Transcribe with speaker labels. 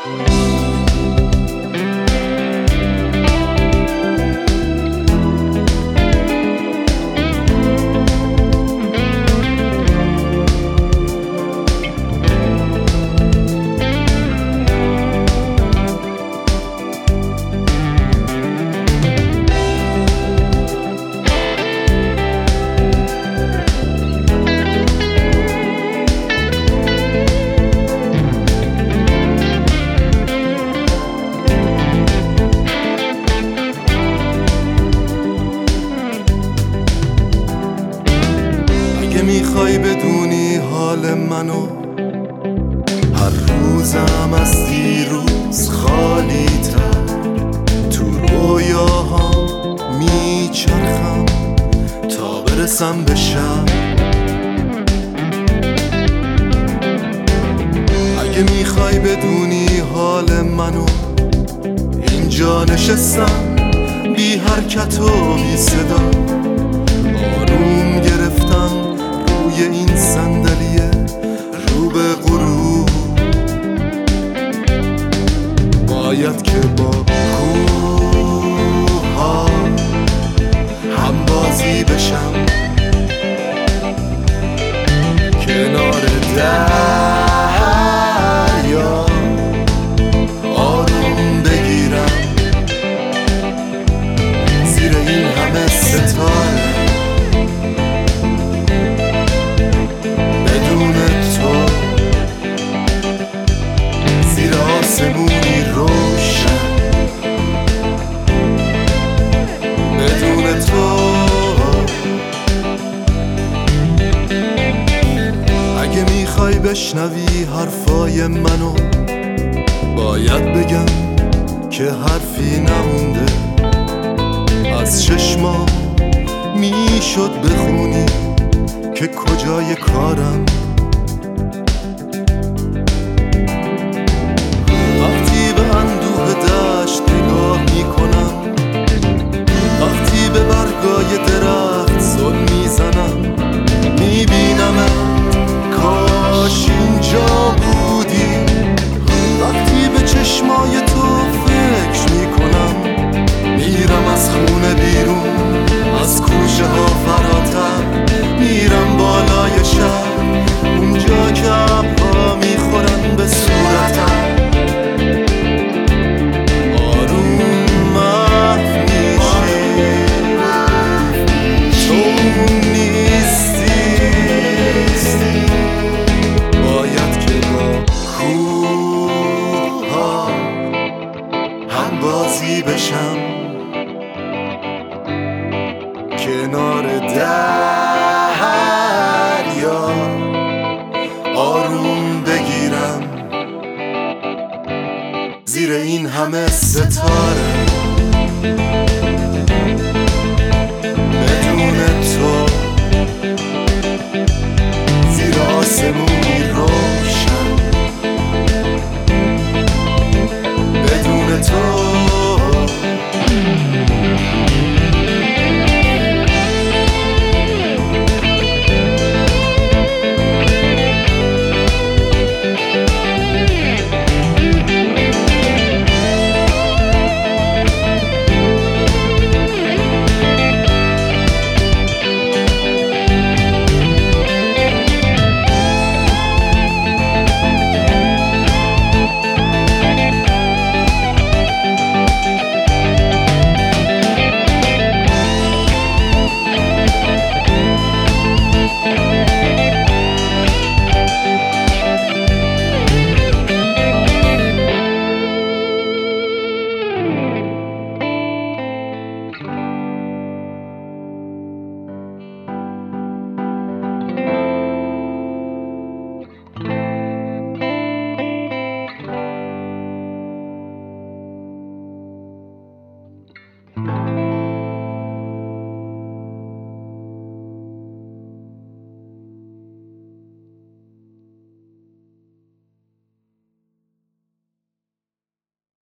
Speaker 1: میخوای بدونی حال منو، هر روزم از دیروز خالی تر، تو رویاهام میچرخم تا برسم به شب. اگه میخوای بدونی حال منو، اینجا نشستم بی حرکت و بی صدا، آروم گرفتم روی این صندلیه رو به غروب. باید که با کوها هم بازی بشم، کنار دریا آروم بگیرم، زیر این همه ستاره آسمونی روشن، بدون تو. اگه میخوای بشنوی حرفای منو، باید بگم که حرفی نمونده، از چشمام میشد بخونی که کجای کارم. برگای درخت زل میزنم، میبینمت کاش اینجا بودی. وقتی به چشمای تو فکر میکنم، میرم از خونه بیرون، از کوچه ها فراتر، میرم بالای شهر، اونجا که ابرها میخورن به صورتم. بازی بشم، کنار دریا آروم بگیرم، زیر این همه ستاره